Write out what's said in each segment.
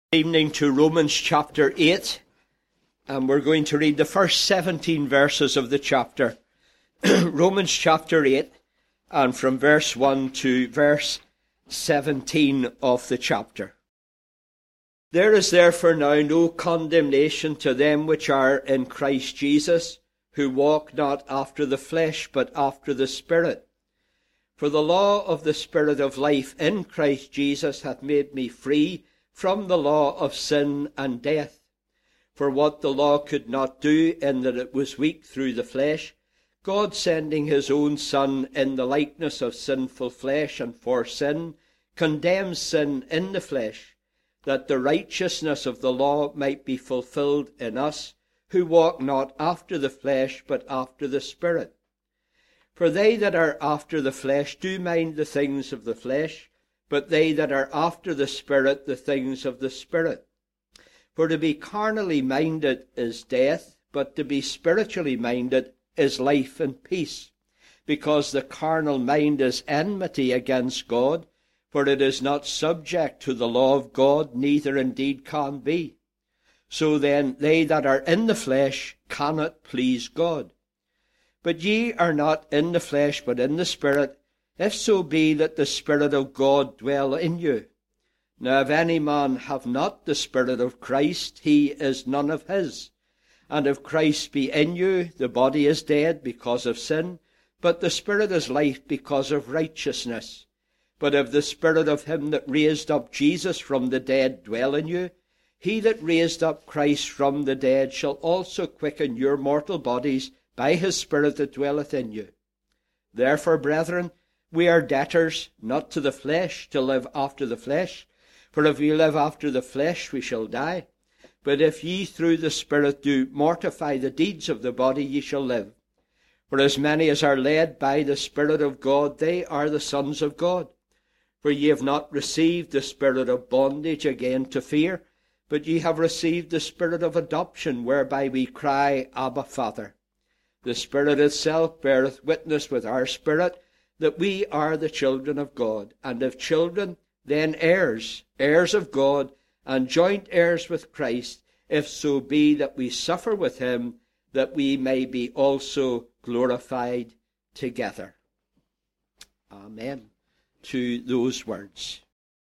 Evening to Romans chapter 8, and we're going to read the first 17 verses of the chapter. Romans chapter 8, and from verse 1 to verse 17 of the chapter. There is therefore now no condemnation to them which are in Christ Jesus, who walk not after the flesh, but after the Spirit. For the law of the Spirit of life in Christ Jesus hath made me free from the law of sin and death. For what the law could not do, in that it was weak through the flesh, God sending his own Son in the likeness of sinful flesh, and for sin, condemns sin in the flesh, that the righteousness of the law might be fulfilled in us, who walk not after the flesh, but after the Spirit. For they that are after the flesh do mind the things of the flesh, but they that are after the Spirit, the things of the Spirit. For to be carnally minded is death, but to be spiritually minded is life and peace. Because the carnal mind is enmity against God, for it is not subject to the law of God, neither indeed can be. So then they that are in the flesh cannot please God. But ye are not in the flesh, but in the Spirit, if so be that the Spirit of God dwell in you. Now if any man have not the Spirit of Christ, he is none of his. And if Christ be in you, the body is dead because of sin, but the Spirit is life because of righteousness. But if the Spirit of him that raised up Jesus from the dead dwell in you, he that raised up Christ from the dead shall also quicken your mortal bodies by his Spirit that dwelleth in you. Therefore, brethren, we are debtors, not to the flesh, to live after the flesh. For if we live after the flesh, we shall die. But if ye through the Spirit do mortify the deeds of the body, ye shall live. For as many as are led by the Spirit of God, they are the sons of God. For ye have not received the spirit of bondage again to fear, but ye have received the Spirit of adoption, whereby we cry, Abba, Father. The Spirit itself beareth witness with our spirit, that we are the children of God, and if children, then heirs, heirs of God, and joint heirs with Christ, if so be that we suffer with him, that we may be also glorified together. Amen. To those words.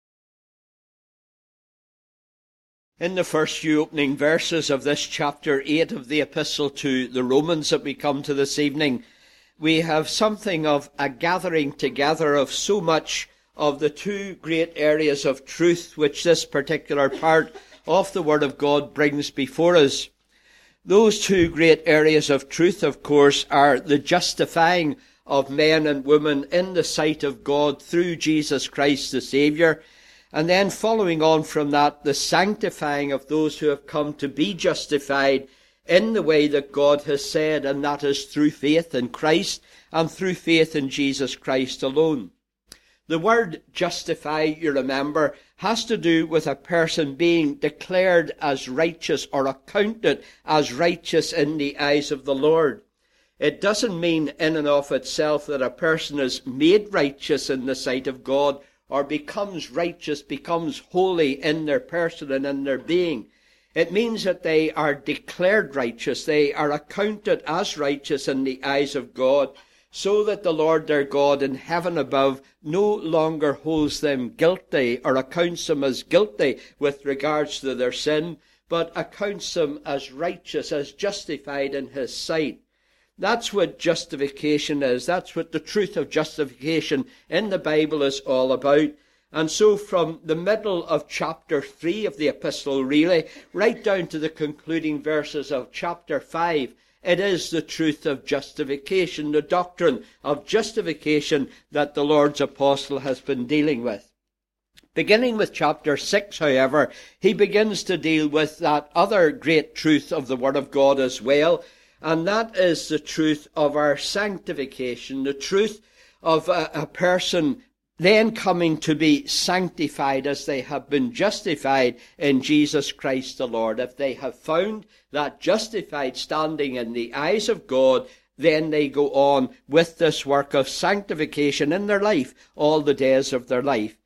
In the first few opening verses of this chapter 8 of the epistle to the Romans that we come to this evening, we have something of a gathering together of so much of the two great areas of truth which this particular part of the Word of God brings before us. Those two great areas of truth, of course, are the justifying of men and women in the sight of God through Jesus Christ the Saviour, and then following on from that, the sanctifying of those who have come to be justified in the way that God has said, and that is through faith in Christ and through faith in Jesus Christ alone. The word justify, you remember, has to do with a person being declared as righteous or accounted as righteous in the eyes of the Lord. It doesn't mean in and of itself that a person is made righteous in the sight of God or becomes righteous, becomes holy in their person and in their being. It means that they are declared righteous. They are accounted as righteous in the eyes of God, so that the Lord their God in heaven above no longer holds them guilty or accounts them as guilty with regards to their sin, but accounts them as righteous, as justified in his sight. That's what justification is. That's what the truth of justification in the Bible is all about. And so from the middle of chapter 3 of the epistle, really, right down to the concluding verses of chapter 5, it is the truth of justification, the doctrine of justification that the Lord's apostle has been dealing with. Beginning with chapter 6, however, he begins to deal with that other great truth of the Word of God as well, and that is the truth of our sanctification, the truth of a person then coming to be sanctified as they have been justified in Jesus Christ the Lord. If they have found that justified standing in the eyes of God, then they go on with this work of sanctification in their life all the days of their life.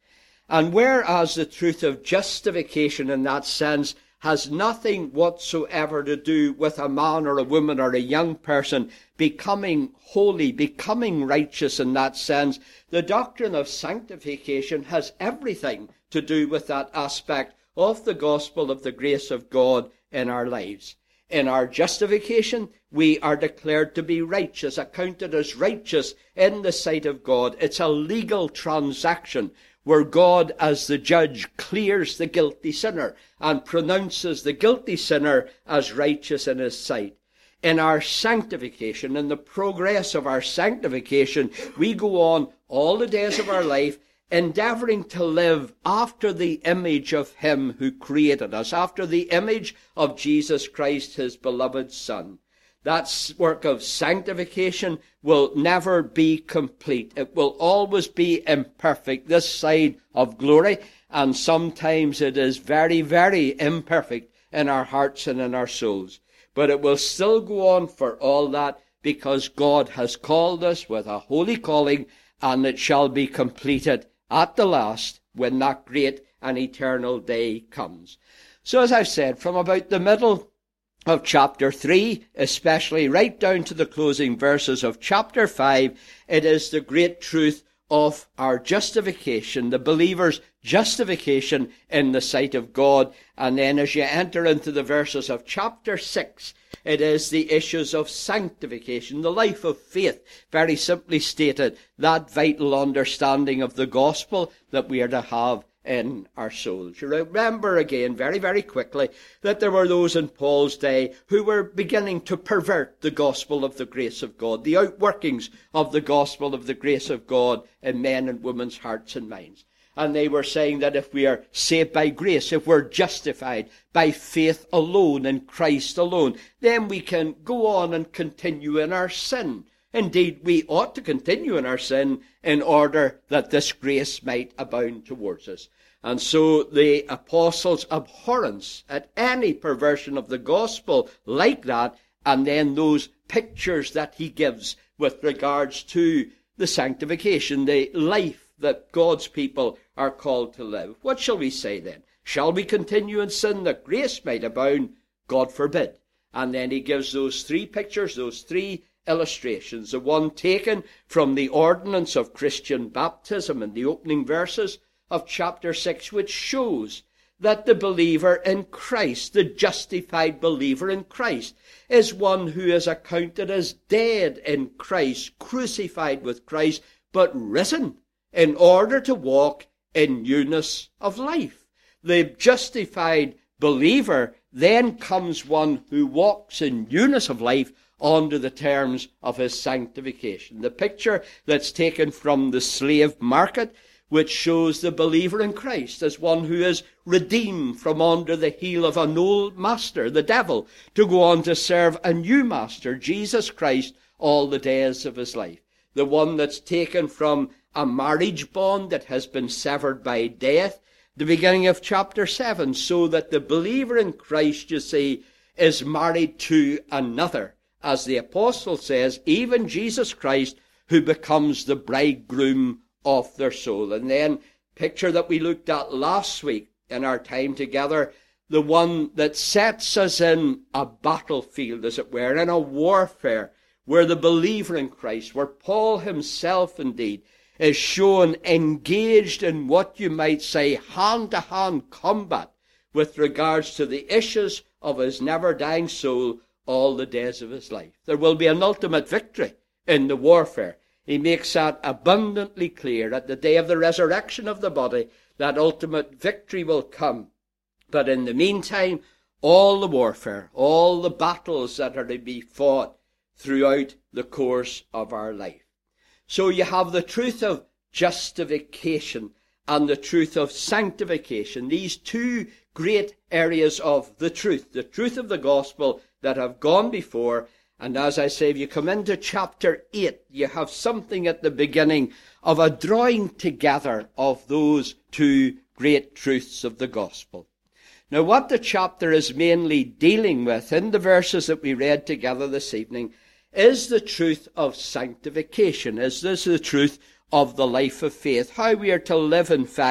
And whereas the truth of justification in that sense has nothing whatsoever to do with a man or a woman or a young person becoming holy, becoming righteous in that sense, the doctrine of sanctification has everything to do with that aspect of the gospel of the grace of God in our lives. In our justification, we are declared to be righteous, accounted as righteous in the sight of God. It's a legal transaction where God, as the judge, clears the guilty sinner and pronounces the guilty sinner as righteous in his sight. In our sanctification, in the progress of our sanctification, we go on all the days of our life endeavoring to live after the image of him who created us, after the image of Jesus Christ, his beloved Son. That work of sanctification will never be complete. It will always be imperfect this side of glory, and sometimes it is very, very imperfect in our hearts and in our souls. But it will still go on for all that, because God has called us with a holy calling, and it shall be completed at the last when that great and eternal day comes. So as I've said, from about the middle of chapter 3, especially right down to the closing verses of chapter 5, it is the great truth of our justification, the believer's justification in the sight of God. And then as you enter into the verses of chapter 6, it is the issues of sanctification, the life of faith, very simply stated, that vital understanding of the gospel that we are to have in our souls. You remember again, very, very quickly, that there were those in Paul's day who were beginning to pervert the gospel of the grace of God, the outworkings of the gospel of the grace of God in men and women's hearts and minds. And they were saying that if we are saved by grace, if we're justified by faith alone in Christ alone, then we can go on and continue in our sin. Indeed, we ought to continue in our sin in order that this grace might abound towards us. And so the apostles' abhorrence at any perversion of the gospel like that, and then those pictures that he gives with regards to the sanctification, the life that God's people are called to live. What shall we say then? Shall we continue in sin that grace might abound? God forbid. And then he gives those three pictures, those three illustrations. The one taken from the ordinance of Christian baptism in the opening verses of chapter 6, which shows that the believer in Christ, the justified believer in Christ, is one who is accounted as dead in Christ, crucified with Christ, but risen in order to walk in newness of life. The justified believer then comes one who walks in newness of life under the terms of his sanctification. The picture that's taken from the slave market, which shows the believer in Christ as one who is redeemed from under the heel of an old master, the devil, to go on to serve a new master, Jesus Christ, all the days of his life. The one that's taken from a marriage bond that has been severed by death, the beginning of chapter 7, so that the believer in Christ, you see, is married to another, as the apostle says, even Jesus Christ, who becomes the bridegroom of their soul. And then, picture that we looked at last week in our time together, the one that sets us in a battlefield, as it were, in a warfare, where the believer in Christ, where Paul himself indeed is shown engaged in what you might say hand-to-hand combat with regards to the issues of his never-dying soul all the days of his life. There will be an ultimate victory in the warfare. He makes that abundantly clear. At the day of the resurrection of the body, that ultimate victory will come. But in the meantime, all the warfare, all the battles that are to be fought throughout the course of our life. So you have the truth of justification and the truth of sanctification, these two great areas of the truth of the gospel that have gone before. And as I say, if you come into chapter 8, you have something at the beginning of a drawing together of those two great truths of the gospel. Now, what the chapter is mainly dealing with in the verses that we read together this evening is the truth of sanctification. Is this the truth of the life of faith? How we are to live, in fact,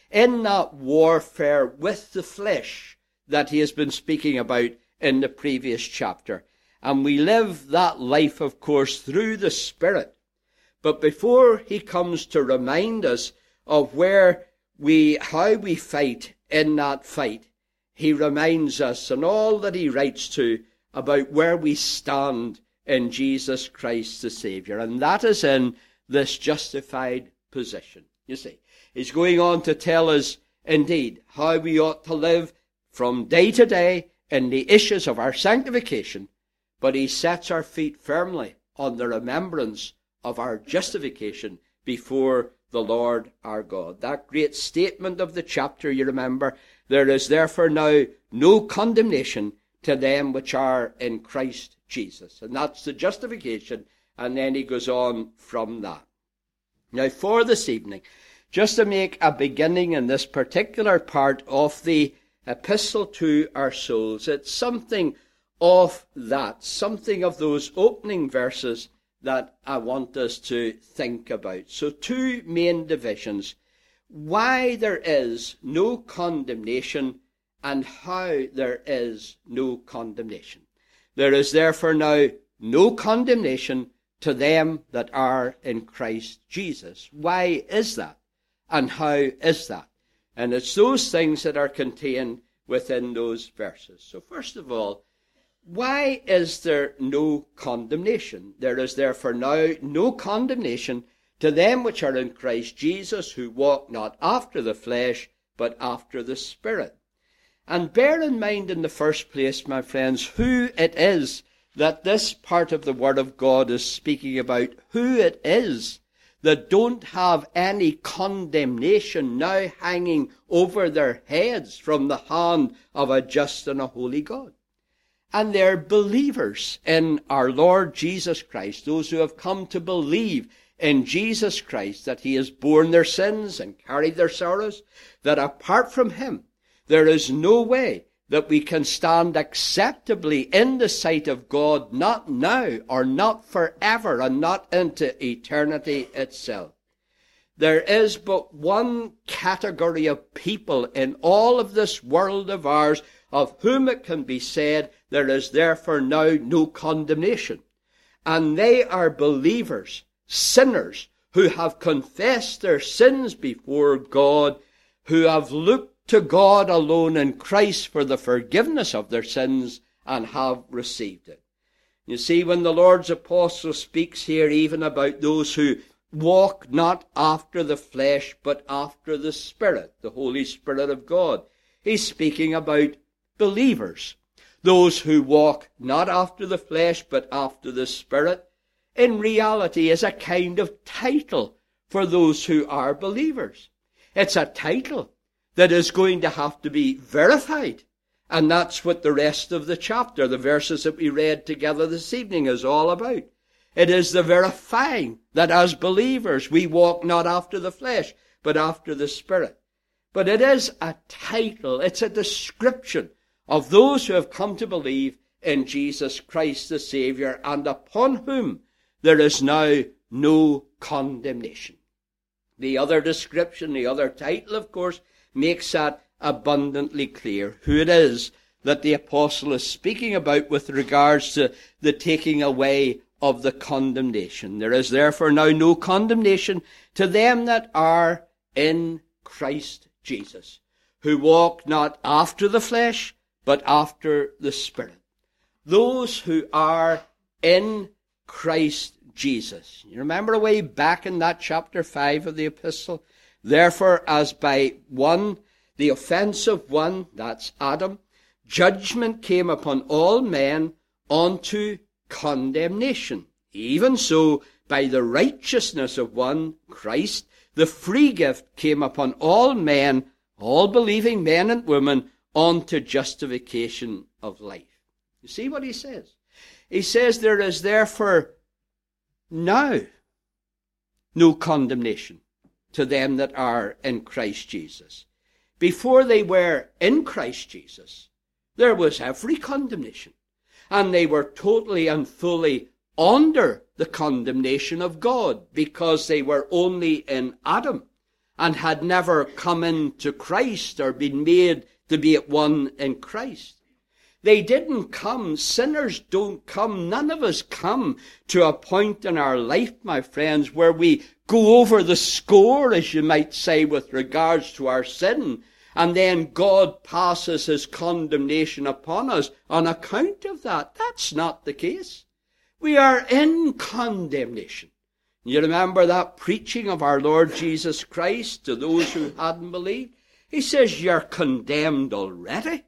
in that warfare with the flesh that he has been speaking about in the previous chapter. And we live that life, of course, through the Spirit. But before he comes to remind us of how we fight in that fight, he reminds us, and all that he writes to, about where we stand in Jesus Christ the Saviour. And that is in this justified position. You see, he's going on to tell us, indeed, how we ought to live from day to day in the issues of our sanctification. But he sets our feet firmly on the remembrance of our justification before the Lord our God. That great statement of the chapter, you remember, there is therefore now no condemnation to them which are in Christ Jesus. And that's the justification. And then he goes on from that. Now for this evening, just to make a beginning in this particular part of the epistle to our souls, it's something of that, something of those opening verses that I want us to think about. So two main divisions: why there is no condemnation and how there is no condemnation. There is therefore now no condemnation to them that are in Christ Jesus. Why is that? And how is that? And it's those things that are contained within those verses. So first of all, why is there no condemnation? There is therefore now no condemnation to them which are in Christ Jesus, who walk not after the flesh, but after the Spirit. And bear in mind in the first place, my friends, who it is that this part of the Word of God is speaking about, who it is that don't have any condemnation now hanging over their heads from the hand of a just and a holy God. And they're believers in our Lord Jesus Christ, those who have come to believe in Jesus Christ, that he has borne their sins and carried their sorrows, that apart from him, there is no way that we can stand acceptably in the sight of God, not now or not forever and not into eternity itself. There is but one category of people in all of this world of ours of whom it can be said there is therefore now no condemnation. And they are believers, sinners, who have confessed their sins before God, who have looked to God alone in Christ for the forgiveness of their sins and have received it. You see, when the Lord's apostle speaks here even about those who walk not after the flesh, but after the Spirit, the Holy Spirit of God, he's speaking about believers, those who walk not after the flesh, but after the Spirit, in reality is a kind of title for those who are believers. It's a title that is going to have to be verified. And that's what the rest of the chapter, the verses that we read together this evening, is all about. It is the verifying that as believers we walk not after the flesh, but after the Spirit. But it is a title, it's a description of those who have come to believe in Jesus Christ the Saviour, and upon whom there is now no condemnation. The other description, the other title, of course, makes that abundantly clear, who it is that the apostle is speaking about with regards to the taking away of the condemnation. There is therefore now no condemnation to them that are in Christ Jesus, who walk not after the flesh, but after the Spirit. Those who are in Christ Jesus. You remember way back in that chapter 5 of the epistle? Therefore, as by one, the offense of one, that's Adam, judgment came upon all men unto condemnation. Even so, by the righteousness of one, Christ, the free gift came upon all men, all believing men and women, unto justification of life. You see what he says? He says there is therefore now no condemnation to them that are in Christ Jesus. Before they were in Christ Jesus, there was every condemnation, and they were totally and fully under the condemnation of God, because they were only in Adam, and had never come into Christ or been made to be at one in Christ. They didn't come. Sinners don't come. None of us come to a point in our life, my friends, where we go over the score, as you might say, with regards to our sin, and then God passes his condemnation upon us on account of that. That's not the case. We are in condemnation. You remember that preaching of our Lord Jesus Christ to those who hadn't believed? He says, you're condemned already.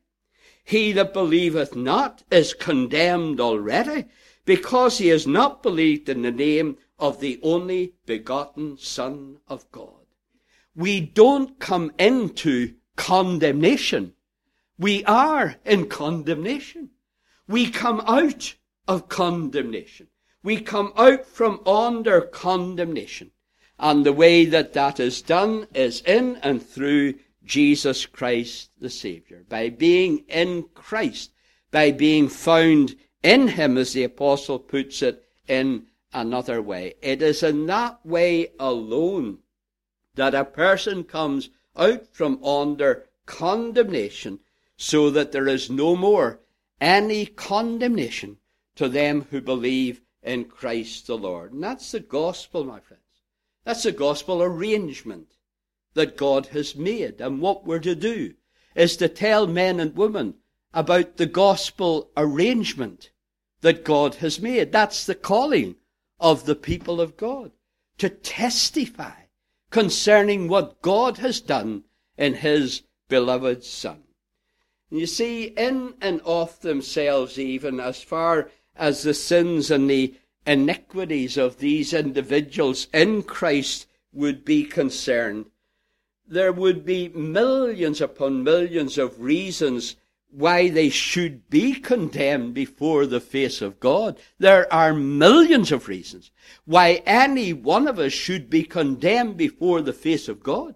He that believeth not is condemned already, because he has not believed in the name of the only begotten Son of God. We don't come into condemnation. We are in condemnation. We come out of condemnation. We come out from under condemnation. And the way that that is done is in and through Jesus Christ the Saviour. By being in Christ, by being found in him, as the apostle puts it in another way. It is in that way alone that a person comes out from under condemnation, so that there is no more any condemnation to them who believe in Christ the Lord. And that's the gospel, my friends. That's the gospel arrangement that God has made. And what we're to do is to tell men and women about the gospel arrangement that God has made. That's the calling of the people of God, to testify concerning what God has done in his beloved Son. And you see, in and of themselves, even as far as the sins and the iniquities of these individuals in Christ would be concerned, there would be millions upon millions of reasons why they should be condemned before the face of God. There are millions of reasons why any one of us should be condemned before the face of God.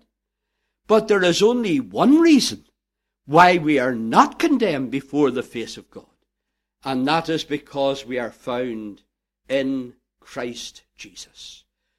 But there is only one reason why we are not condemned before the face of God. And that is because we are found in Christ Jesus.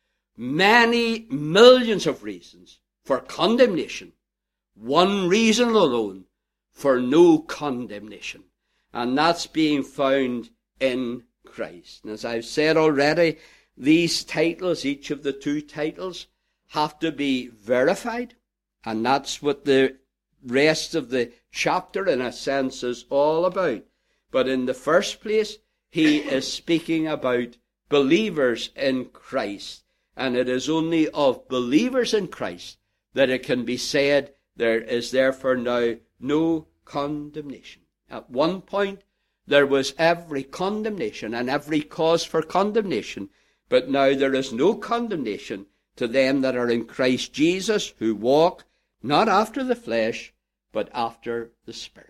Many millions of reasons for condemnation. One reason alone for no condemnation. And that's being found in Christ. And as I've said already, these titles, each of the two titles, have to be verified. And that's what the rest of the chapter, in a sense, is all about. But in the first place, he is speaking about believers in Christ. And it is only of believers in Christ that it can be said there is therefore now no condemnation. At one point, there was every condemnation and every cause for condemnation, but now there is no condemnation to them that are in Christ Jesus, who walk not after the flesh, but after the Spirit.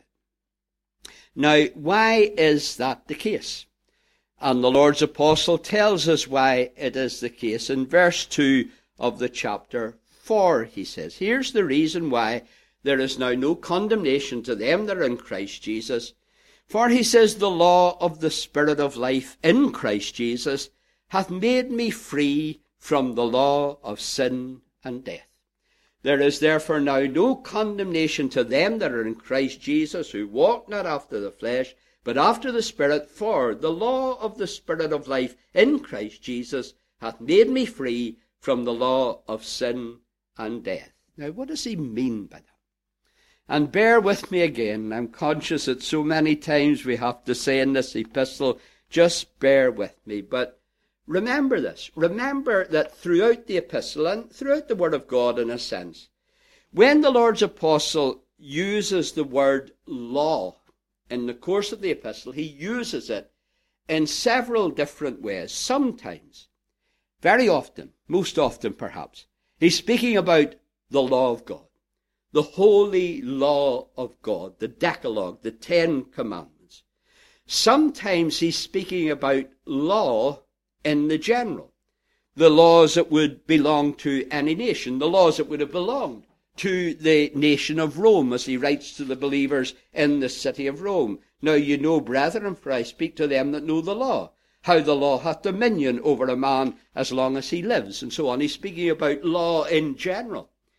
Now, why is that the case? And the Lord's apostle tells us why it is the case. In verse 2 of the chapter 4, he says, here's the reason why there is now no condemnation to them that are in Christ Jesus. For he says, the law of the Spirit of life in Christ Jesus hath made me free from the law of sin and death. There is therefore now no condemnation to them that are in Christ Jesus, who walk not after the flesh, but after the Spirit. For the law of the Spirit of life in Christ Jesus hath made me free from the law of sin and death. Now, what does he mean by that? And bear with me again. I'm conscious that so many times we have to say in this epistle, just bear with me. But remember this. Remember that throughout the epistle and throughout the Word of God, in a sense, when the Lord's apostle uses the word law in the course of the epistle, he uses it in several different ways. Sometimes, very often, most often perhaps, he's speaking about the law of God, the holy law of God, the Decalogue, the 10 Commandments. Sometimes he's speaking about law in the general, the laws that would belong to any nation, the laws that would have belonged to the nation of Rome, as he writes to the believers in the city of Rome. Now you know, brethren, for I speak to them that know the law, how the law hath dominion over a man as long as he lives, and so on. He's speaking about law in general.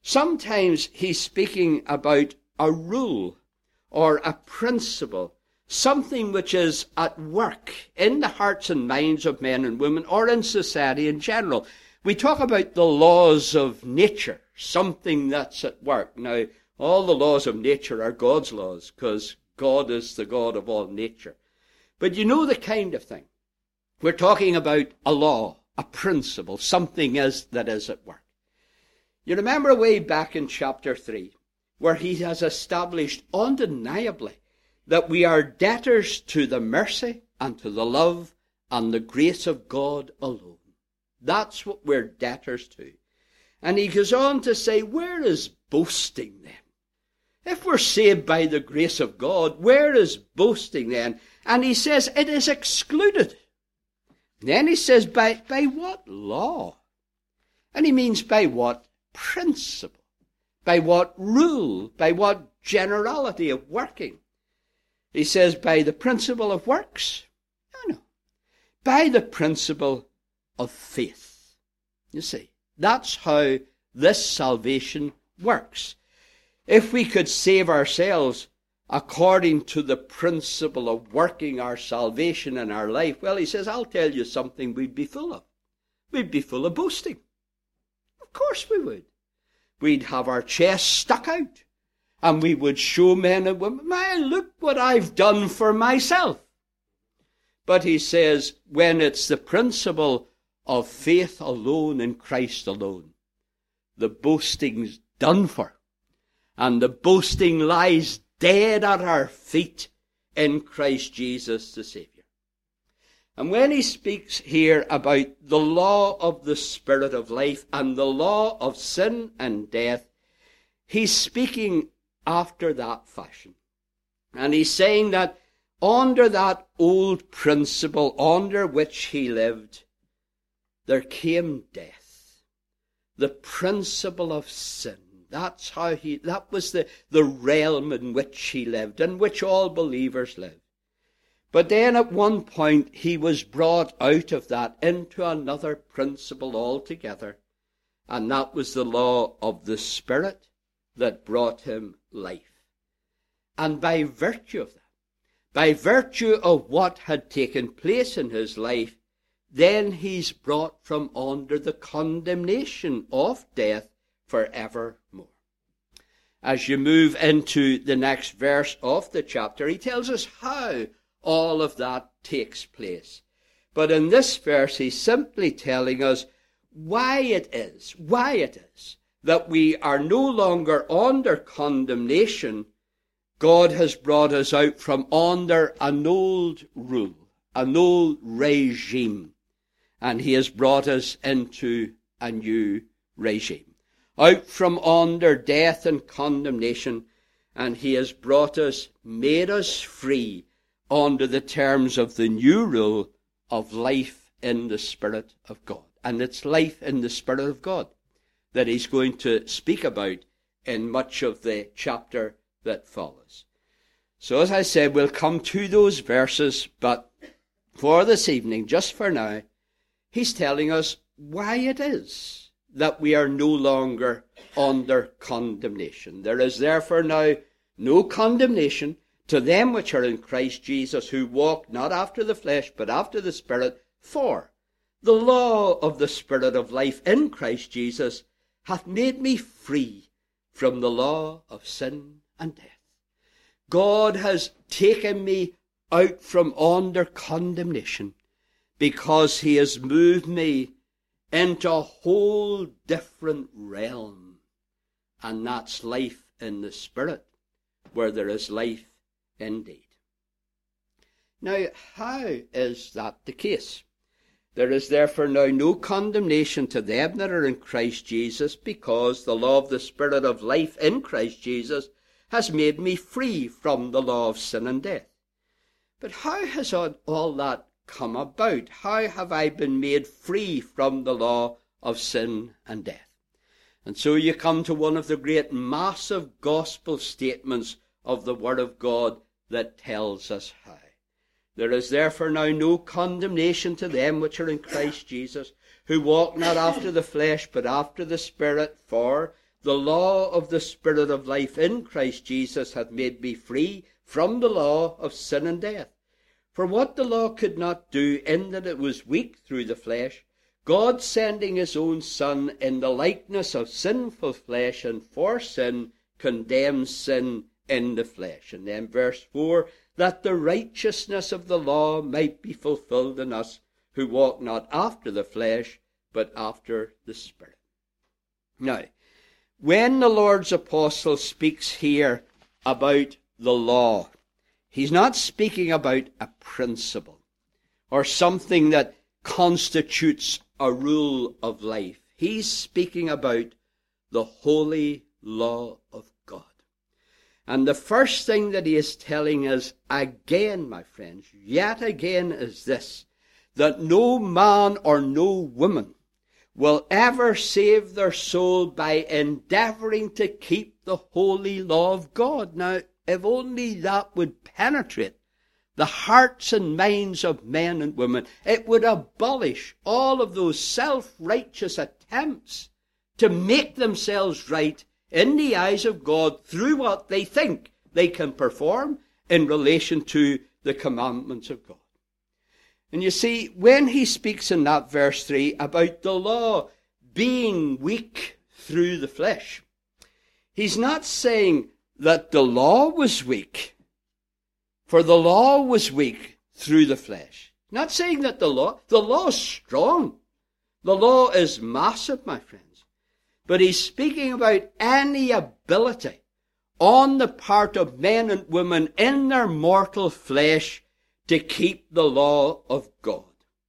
Sometimes he's speaking about a rule or a principle, something which is at work in the hearts and minds of men and women or in society in general. We talk about the laws of nature, something that's at work. Now, all the laws of nature are God's laws, because God is the God of all nature. But you know the kind of thing. We're talking about a law, a principle, something that is at work. You remember way back in chapter 3, where he has established undeniably that we are debtors to the mercy and to the love and the grace of God alone. That's what we're debtors to. And he goes on to say, where is boasting then? If we're saved by the grace of God, where is boasting then? And he says it is excluded. Then he says, by what law? And he means by what principle? By what rule? By what generality of working? He says, by the principle of works? No. By the principle of faith. You see, that's how this salvation works. If we could save ourselves according to the principle of working our salvation in our life, well, he says, I'll tell you something we'd be full of. We'd be full of boasting. Of course we would. We'd have our chests stuck out, and we would show men and women, man, look what I've done for myself. But he says, when it's the principle of faith alone in Christ alone, the boasting's done for. And the boasting lies dead at our feet in Christ Jesus the Saviour. And when he speaks here about the law of the Spirit of life and the law of sin and death, he's speaking after that fashion. And he's saying that under that old principle under which he lived, there came death. The principle of sin. That was the realm in which he lived, in which all believers live. But then at one point he was brought out of that into another principle altogether, and that was the law of the Spirit that brought him life. And by virtue of that, by virtue of what had taken place in his life, then he's brought from under the condemnation of death forevermore. As you move into the next verse of the chapter, he tells us how all of that takes place. But in this verse, he's simply telling us why it is that we are no longer under condemnation. God has brought us out from under an old rule, an old regime, and he has brought us into a new regime. Out from under death and condemnation, and he has brought us, made us free under the terms of the new rule of life in the Spirit of God. And it's life in the Spirit of God that he's going to speak about in much of the chapter that follows. So as I said, we'll come to those verses, but for this evening, just for now, he's telling us why it is that we are no longer under condemnation. There is therefore now no condemnation to them which are in Christ Jesus, who walk not after the flesh, but after the Spirit. For the law of the Spirit of life in Christ Jesus hath made me free from the law of sin and death. God has taken me out from under condemnation because he has moved me into a whole different realm. And that's life in the Spirit, where there is life indeed. Now, how is that the case? There is therefore now no condemnation to them that are in Christ Jesus, because the law of the Spirit of life in Christ Jesus has made me free from the law of sin and death. But how has all that come about? How have I been made free from the law of sin and death? And so you come to one of the great massive gospel statements of the Word of God that tells us how. There is therefore now no condemnation to them which are in Christ Jesus, who walk not after the flesh, but after the Spirit. For The law of the Spirit of life in Christ Jesus hath made me free from the law of sin and death. For what the law could not do, in that it was weak through the flesh, God sending his own Son in the likeness of sinful flesh, and for sin condemns sin in the flesh. And then verse 4, that the righteousness of the law might be fulfilled in us, who walk not after the flesh, but after the Spirit. Now, when the Lord's apostle speaks here about the law, he's not speaking about a principle or something that constitutes a rule of life. He's speaking about the holy law of God. And the first thing that he is telling us again, my friends, yet again, is this, that no man or no woman will ever save their soul by endeavoring to keep the holy law of God. Now, if only that would penetrate the hearts and minds of men and women, it would abolish all of those self-righteous attempts to make themselves right in the eyes of God through what they think they can perform in relation to the commandments of God. And you see, when he speaks in that verse 3 about the law being weak through the flesh, he's not saying that the law was weak, for the law was weak through the flesh. Not saying that the law is strong. The law is massive, my friends. But he's speaking about any ability on the part of men and women in their mortal flesh to keep the law of God.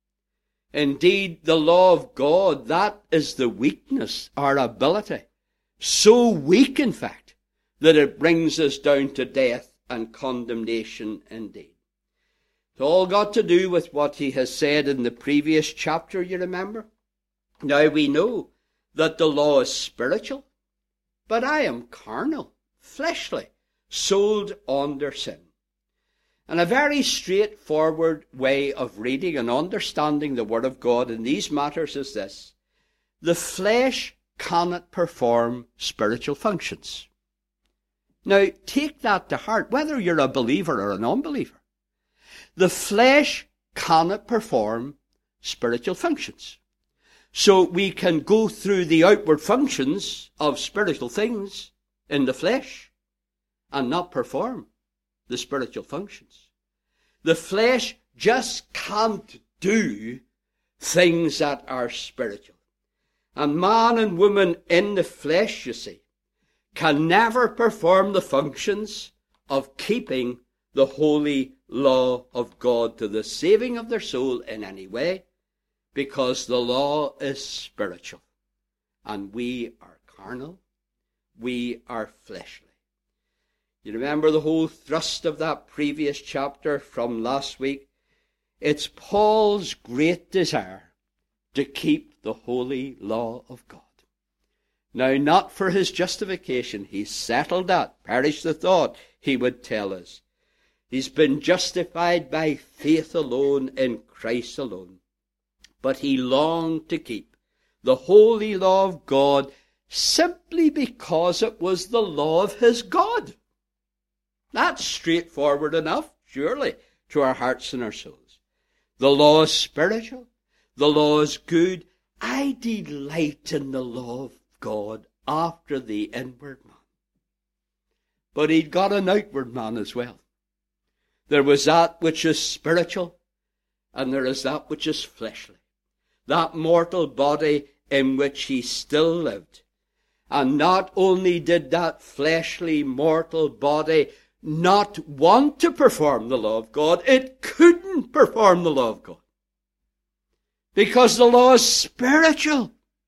Indeed, the law of God, that is the weakness, our ability. So weak, in fact, that it brings us down to death and condemnation indeed. It's all got to do with what he has said in the previous chapter, you remember? Now we know that the law is spiritual, but I am carnal, fleshly, sold under sin. And a very straightforward way of reading and understanding the Word of God in these matters is this: the flesh cannot perform spiritual functions. Now, take that to heart, whether you're a believer or an unbeliever. The flesh cannot perform spiritual functions. So we can go through the outward functions of spiritual things in the flesh and not perform the spiritual functions. The flesh just can't do things that are spiritual. And man and woman in the flesh, you see, can never perform the functions of keeping the holy law of God to the saving of their soul in any way, because the law is spiritual and we are carnal, we are fleshly. You remember the whole thrust of that previous chapter from last week? It's Paul's great desire to keep the holy law of God. Now, not for his justification. He's settled that. Perish the thought, he would tell us. He's been justified by faith alone in Christ alone. But he longed to keep the holy law of God simply because it was the law of his God. That's straightforward enough, surely, to our hearts and our souls. The law is spiritual. The law is good. I delight in the law of God after the inward man. But he'd got an outward man as well. There was that which is spiritual, and there is that which is fleshly. That mortal body in which he still lived. And not only did that fleshly mortal body not want to perform the law of God, it couldn't perform the law of God. Because the law is spiritual.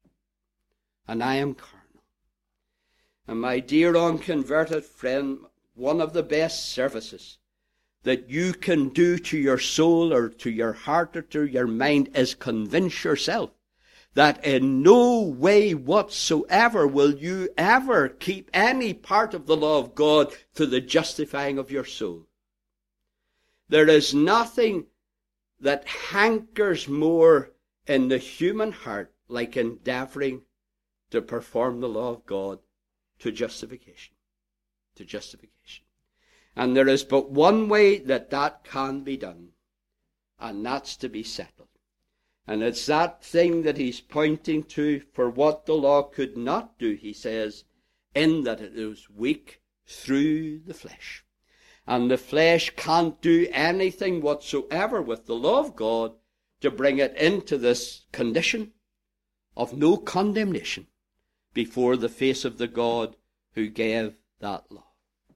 And I am carnal. And my dear unconverted friend, one of the best services that you can do to your soul or to your heart or to your mind is convince yourself that in no way whatsoever will you ever keep any part of the law of God to the justifying of your soul. There is nothing that hankers more in the human heart like endeavoring to perform the law of God to justification. To justification. And there is but one way that can be done, and that's to be settled. And it's that thing that he's pointing to, for what the law could not do, he says, in that it was weak through the flesh. And the flesh can't do anything whatsoever with the law of God to bring it into this condition of no condemnation before the face of the God who gave that law.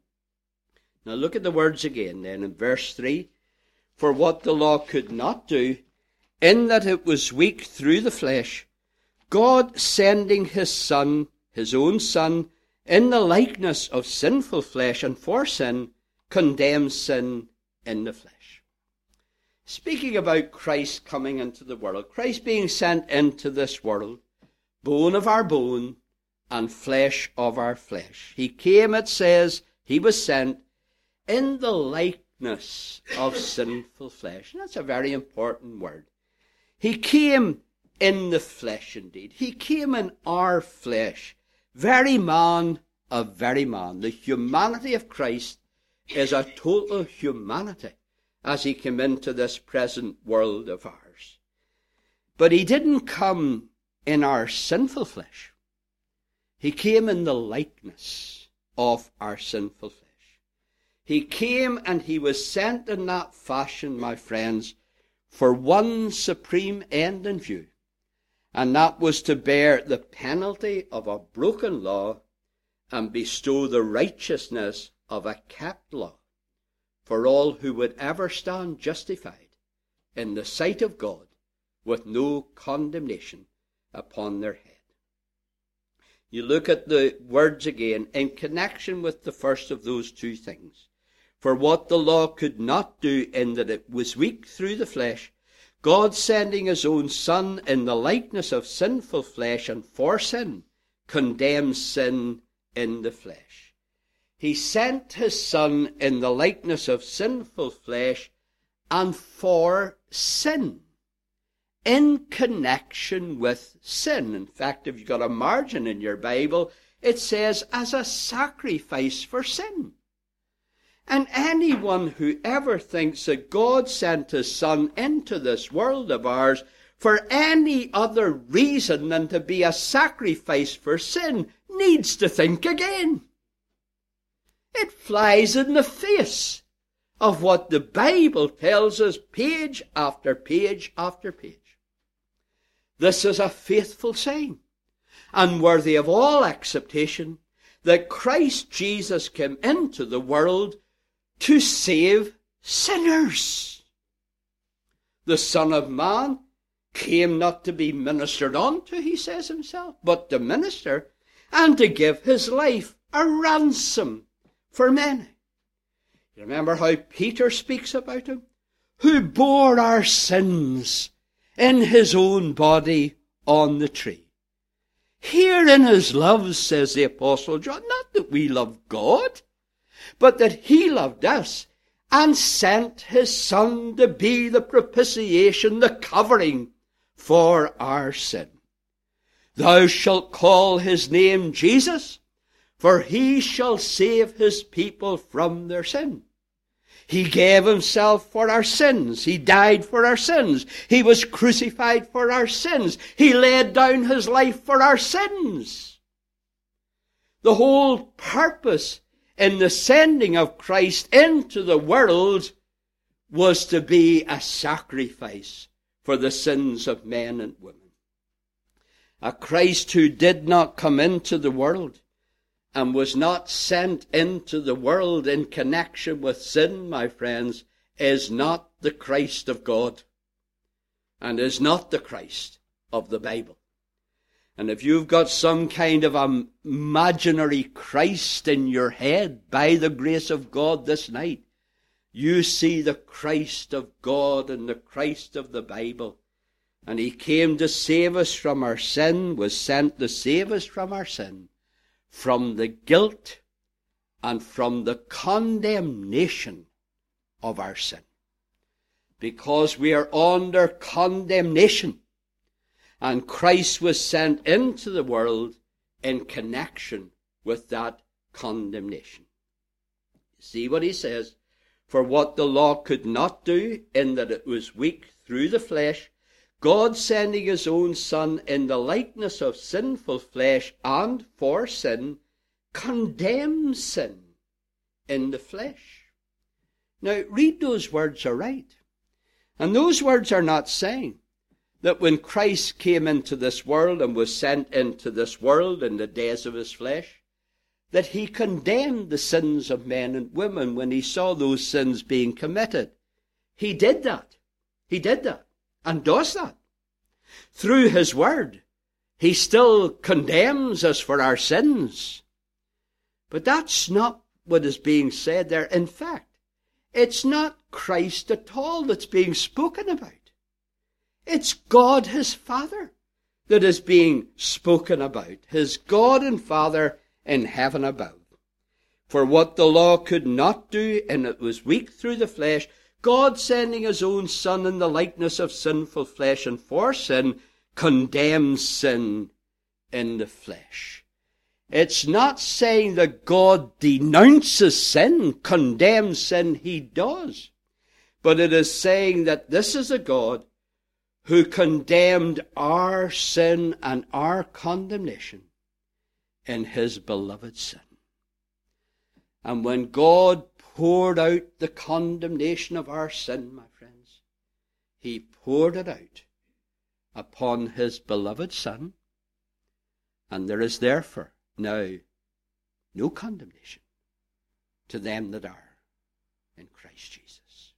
Now look at the words again then in verse 3. For what the law could not do, in that it was weak through the flesh, God sending his Son, his own Son, in the likeness of sinful flesh and for sin, condemns sin in the flesh. Speaking about Christ coming into the world, Christ being sent into this world, bone of our bone and flesh of our flesh. He came, it says, he was sent in the likeness of sinful flesh. And that's a very important word. He came in the flesh indeed. He came in our flesh. Very man of very man. The humanity of Christ is a total humanity as he came into this present world of ours. But he didn't come in our sinful flesh. He came in the likeness of our sinful flesh. He came and he was sent in that fashion, my friends, for one supreme end in view, and that was to bear the penalty of a broken law and bestow the righteousness of a kept law for all who would ever stand justified in the sight of God with no condemnation upon their head. You look at the words again in connection with the first of those two things. For what the law could not do, in that it was weak through the flesh, God sending his own Son in the likeness of sinful flesh and for sin, condemns sin in the flesh. He sent his Son in the likeness of sinful flesh and for sin, in connection with sin. In fact, if you've got a margin in your Bible, it says, as a sacrifice for sin. And anyone who ever thinks that God sent his Son into this world of ours for any other reason than to be a sacrifice for sin needs to think again. It flies in the face of what the Bible tells us page after page after page. This is a faithful saying and worthy of all acceptation, that Christ Jesus came into the world to save sinners. The Son of Man came not to be ministered unto, he says himself, but to minister and to give his life a ransom for many. You remember how Peter speaks about him? Who bore our sins in his own body on the tree. Herein is love, says the Apostle John, not that we love God, but that he loved us and sent his Son to be the propitiation, the covering for our sin. Thou shalt call his name Jesus, for he shall save his people from their sin. He gave himself for our sins. He died for our sins. He was crucified for our sins. He laid down his life for our sins. The whole purpose in the sending of Christ into the world was to be a sacrifice for the sins of men and women. A Christ who did not come into the world and was not sent into the world in connection with sin, my friends, is not the Christ of God and is not the Christ of the Bible. And if you've got some kind of imaginary Christ in your head, by the grace of God this night, you see the Christ of God and the Christ of the Bible. And he came to save us from our sin, was sent to save us from our sin, from the guilt and from the condemnation of our sin. Because we are under condemnation. And Christ was sent into the world in connection with that condemnation. See what he says? For what the law could not do, in that it was weak through the flesh, God sending his own Son in the likeness of sinful flesh, and for sin, condemns sin in the flesh. Now, read those words aright. And those words are not saying that when Christ came into this world and was sent into this world in the days of his flesh, that he condemned the sins of men and women when he saw those sins being committed. He did that. He did that and does that. Through his word, he still condemns us for our sins. But that's not what is being said there. In fact, it's not Christ at all that's being spoken about. It's God his Father that is being spoken about. His God and Father in heaven above. For what the law could not do, and it was weak through the flesh, God sending his own Son in the likeness of sinful flesh, and for sin, condemns sin in the flesh. It's not saying that God denounces sin, condemns sin, he does. But it is saying that this is a God who condemned our sin and our condemnation in his beloved Son. And when God poured out the condemnation of our sin, my friends, he poured it out upon his beloved Son, and there is therefore now no condemnation to them that are in Christ Jesus.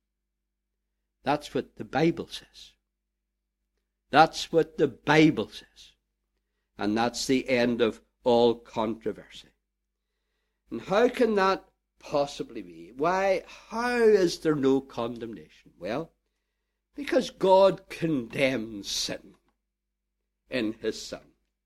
That's what the Bible says. That's what the Bible says. And that's the end of all controversy. And how can that possibly be? Why, how is there no condemnation? Well, because God condemns sin in his Son.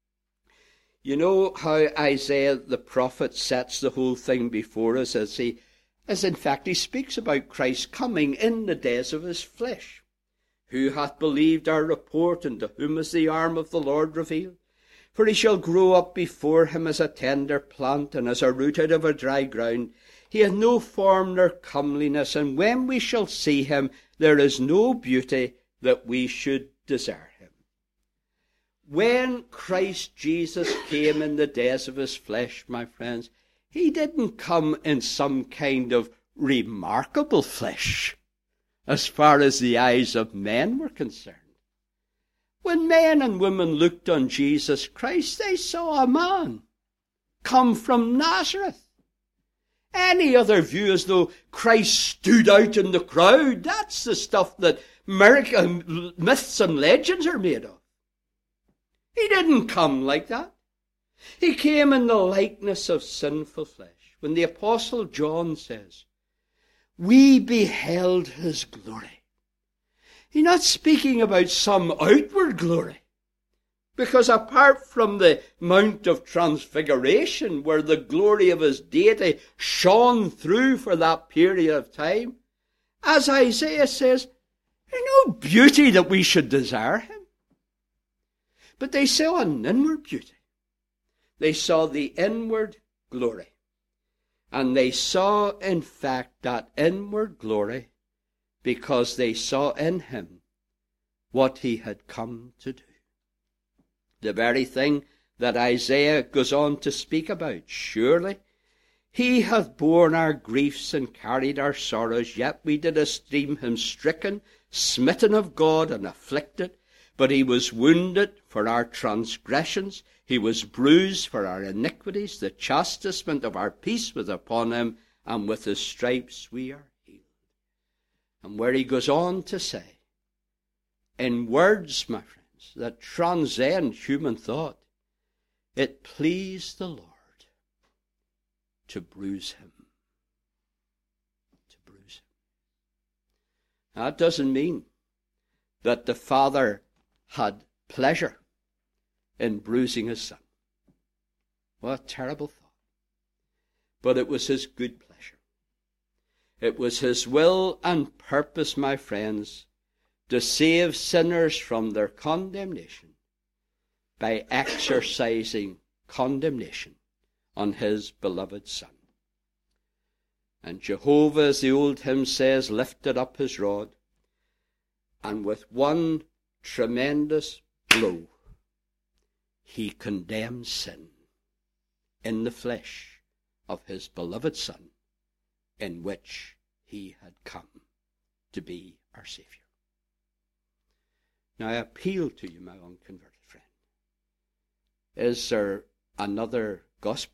You know how Isaiah the prophet sets the whole thing before us as in fact he speaks about Christ coming in the days of his flesh. Who hath believed our report, and to whom is the arm of the Lord revealed? For he shall grow up before him as a tender plant, and as a root out of a dry ground. He hath no form nor comeliness, and when we shall see him, there is no beauty that we should desire him. When Christ Jesus came in the days of his flesh, my friends, he didn't come in some kind of remarkable flesh, as far as the eyes of men were concerned. When men and women looked on Jesus Christ, they saw a man come from Nazareth. Any other view as though Christ stood out in the crowd, that's the stuff that myths and legends are made of. He didn't come like that. He came in the likeness of sinful flesh. When the Apostle John says, we beheld his glory. He's not speaking about some outward glory. Because apart from the Mount of Transfiguration, where the glory of his deity shone through for that period of time, as Isaiah says, there's no beauty that we should desire him. But they saw an inward beauty. They saw the inward glory. And they saw, in fact, that inward glory because they saw in him what he had come to do. The very thing that Isaiah goes on to speak about. Surely he hath borne our griefs and carried our sorrows, yet we did esteem him stricken, smitten of God, and afflicted. But he was wounded for our transgressions, he was bruised for our iniquities. The chastisement of our peace was upon him, and with his stripes we are healed. And where he goes on to say, in words, my friends, that transcend human thought, it pleased the Lord to bruise him. To bruise him. That doesn't mean that the Father had pleasure in bruising his Son. What a terrible thought. But it was his good pleasure. It was his will and purpose, my friends, to save sinners from their condemnation by exercising condemnation on his beloved Son. And Jehovah, as the old hymn says, lifted up his rod, and with one tremendous blow, he condemned sin in the flesh of his beloved Son, in which he had come to be our Saviour. Now I appeal to you, my unconverted friend. Is there another gospel?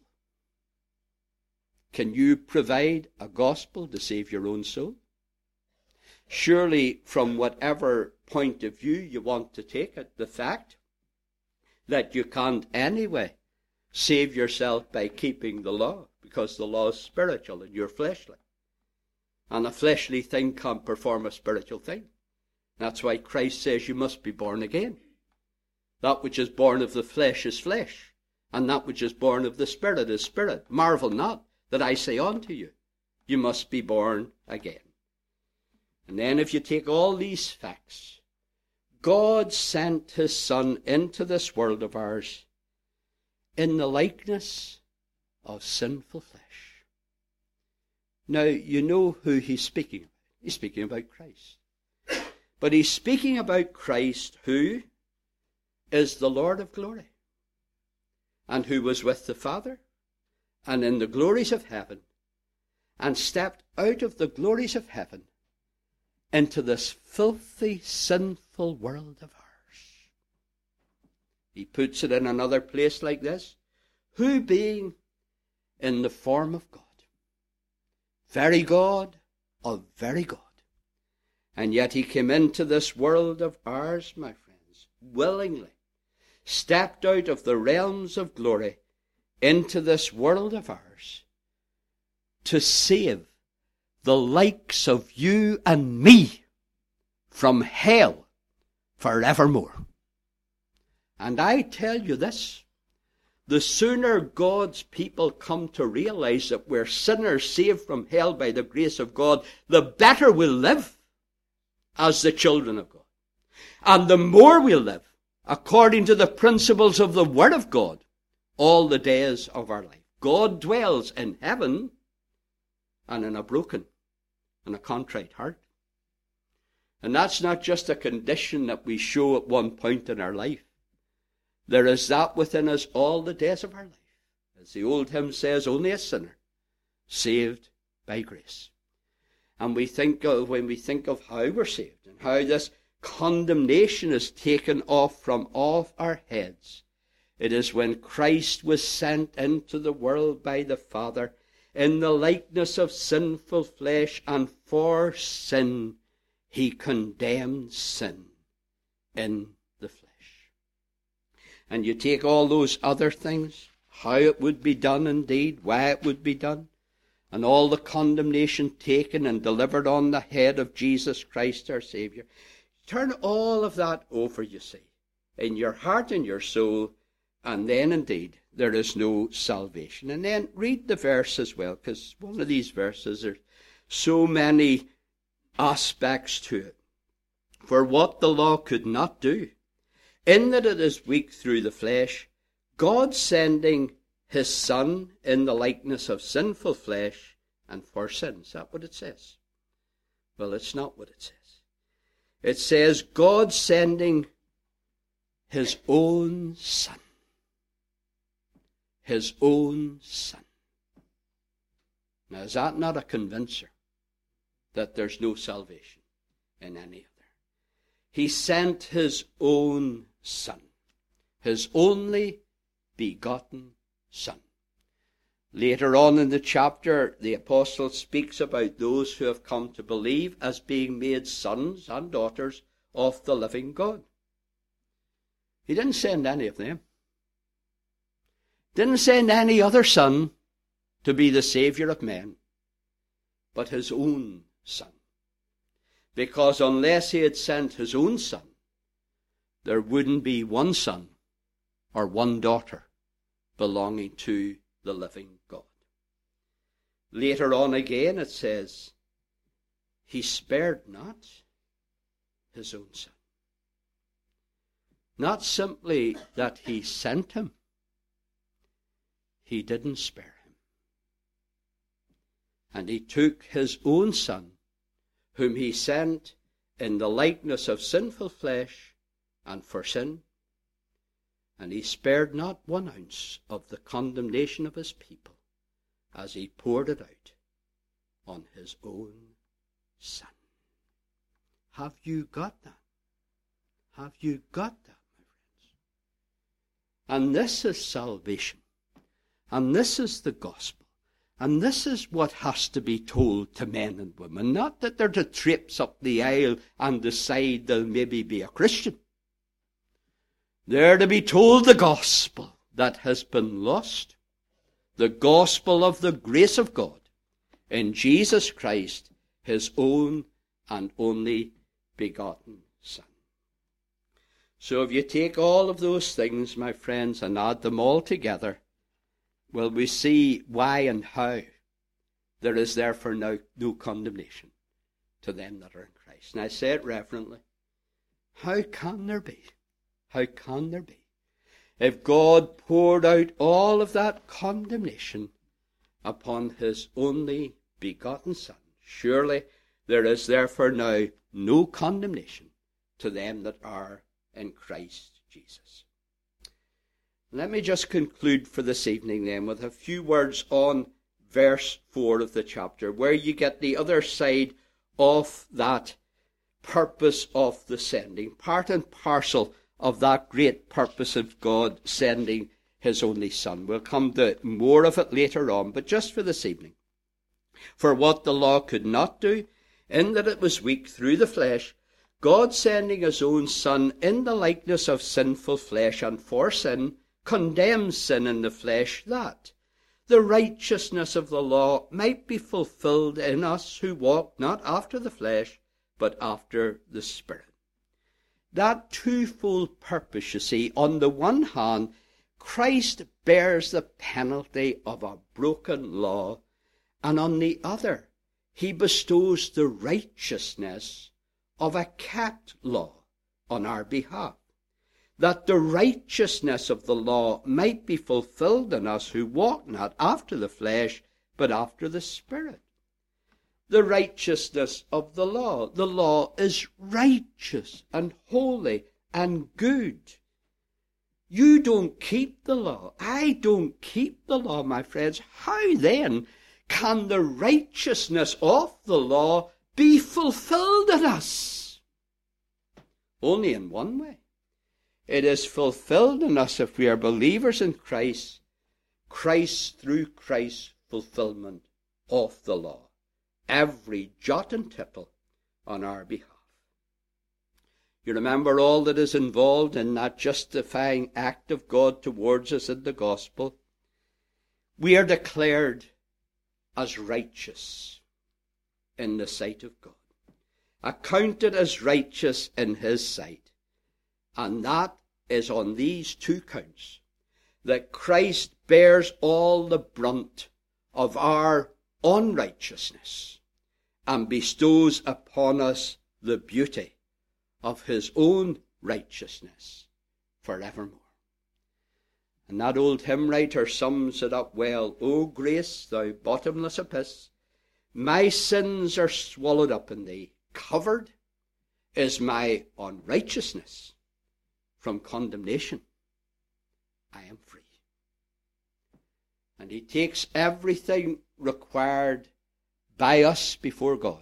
Can you provide a gospel to save your own soul? Surely, from whatever point of view you want to take it, the fact that you can't anyway save yourself by keeping the law, because the law is spiritual and you're fleshly. And a fleshly thing can't perform a spiritual thing. That's why Christ says you must be born again. That which is born of the flesh is flesh, and that which is born of the Spirit is spirit. Marvel not that I say unto you, you must be born again. And then if you take all these facts, God sent his Son into this world of ours in the likeness of sinful flesh. Now, you know who he's speaking about. He's speaking about Christ. But he's speaking about Christ who is the Lord of glory, and who was with the Father and in the glories of heaven, and stepped out of the glories of heaven into this filthy, sinful world of ours. He puts it in another place like this: who being in the form of God, very God of very God, and yet he came into this world of ours, my friends, willingly, stepped out of the realms of glory into this world of ours to save the likes of you and me from hell forevermore. And I tell you this, the sooner God's people come to realize that we're sinners saved from hell by the grace of God, the better we'll live as the children of God. And the more we'll live according to the principles of the Word of God all the days of our life. God dwells in heaven and in a broken and a contrite heart. And that's not just a condition that we show at one point in our life. There is that within us all the days of our life. As the old hymn says, only a sinner saved by grace. And when we think of how we're saved and how this condemnation is taken off from off our heads, it is when Christ was sent into the world by the Father in the likeness of sinful flesh, and for sin he condemned sin in the flesh. And you take all those other things, how it would be done indeed, why it would be done, and all the condemnation taken and delivered on the head of Jesus Christ our Saviour. Turn all of that over, you see, in your heart and your soul, and then indeed there is no salvation. And then read the verse as well, because one of these verses, there's so many aspects to it. For what the law could not do, in that it is weak through the flesh, God sending his Son in the likeness of sinful flesh and for sin. Is that what it says? Well, it's not what it says. It says God sending his own Son. His own Son. Now, is that not a convincer that there's no salvation in any other? He sent his own Son, his only begotten Son. Later on in the chapter, the apostle speaks about those who have come to believe as being made sons and daughters of the living God. He didn't send any of them. Didn't send any other son to be the Saviour of men, but his own Son. Because unless he had sent his own Son, there wouldn't be one son or one daughter belonging to the living God. Later on again it says, he spared not his own Son. Not simply that he sent him, he didn't spare him. And he took his own Son, whom he sent in the likeness of sinful flesh and for sin, and he spared not 1 ounce of the condemnation of his people, as he poured it out on his own Son. Have you got that? Have you got that, my friends? And this is salvation. And this is the gospel. And this is what has to be told to men and women. Not that they're to traipse up the aisle and decide they'll maybe be a Christian. They're to be told the gospel that has been lost. The gospel of the grace of God in Jesus Christ, his own and only begotten Son. So if you take all of those things, my friends, and add them all together, well, we see why and how there is therefore no condemnation to them that are in Christ. And I say it reverently. How can there be? How can there be? If God poured out all of that condemnation upon his only begotten Son, surely there is therefore now no condemnation to them that are in Christ Jesus. Let me just conclude for this evening then with a few words on verse 4 of the chapter, where you get the other side of that purpose of the sending, part and parcel of that great purpose of God sending his only Son. We'll come to more of it later on, but just for this evening. For what the law could not do, in that it was weak through the flesh, God sending his own Son in the likeness of sinful flesh and for sin, condemns sin in the flesh, that the righteousness of the law might be fulfilled in us who walk not after the flesh, but after the Spirit. That twofold purpose, you see, on the one hand, Christ bears the penalty of a broken law, and on the other, he bestows the righteousness of a kept law on our behalf, that the righteousness of the law might be fulfilled in us who walk not after the flesh, but after the Spirit. The righteousness of the law. The law is righteous and holy and good. You don't keep the law. I don't keep the law, my friends. How then can the righteousness of the law be fulfilled in us? Only in one way. It is fulfilled in us if we are believers in Christ, through Christ's fulfillment of the law. Every jot and tittle on our behalf. You remember all that is involved in that justifying act of God towards us in the gospel. We are declared as righteous in the sight of God, accounted as righteous in his sight. And that is on these two counts, that Christ bears all the brunt of our unrighteousness and bestows upon us the beauty of his own righteousness forevermore. And that old hymn writer sums it up well. O grace, thou bottomless abyss, my sins are swallowed up in thee. Covered is my unrighteousness. From condemnation I am free. And he takes everything required by us before God,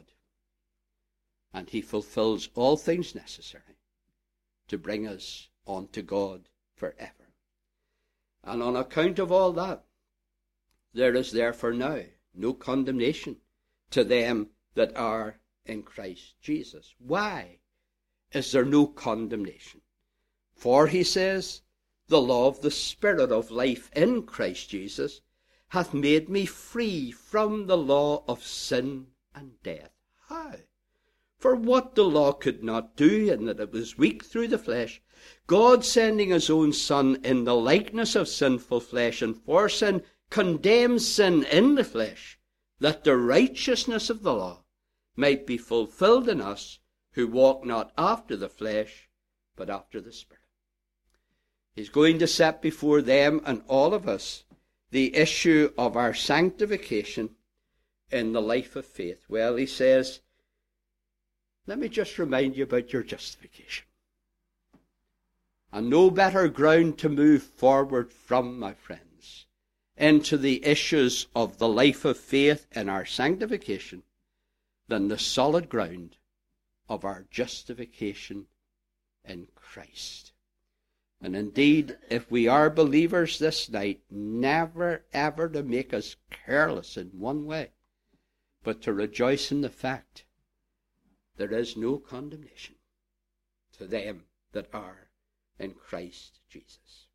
and he fulfills all things necessary to bring us unto God forever. And on account of all that, there is therefore now no condemnation to them that are in Christ Jesus. Why is there no condemnation? For, he says, the law of the Spirit of life in Christ Jesus hath made me free from the law of sin and death. How? For what the law could not do, in that it was weak through the flesh, God sending his own Son in the likeness of sinful flesh and for sin, condemns sin in the flesh, that the righteousness of the law might be fulfilled in us who walk not after the flesh, but after the Spirit. He's going to set before them and all of us the issue of our sanctification in the life of faith? Well, he says, let me just remind you about your justification. And no better ground to move forward from, my friends, into the issues of the life of faith and our sanctification than the solid ground of our justification in Christ. And indeed, if we are believers this night, never ever to make us careless in one way, but to rejoice in the fact there is no condemnation to them that are in Christ Jesus.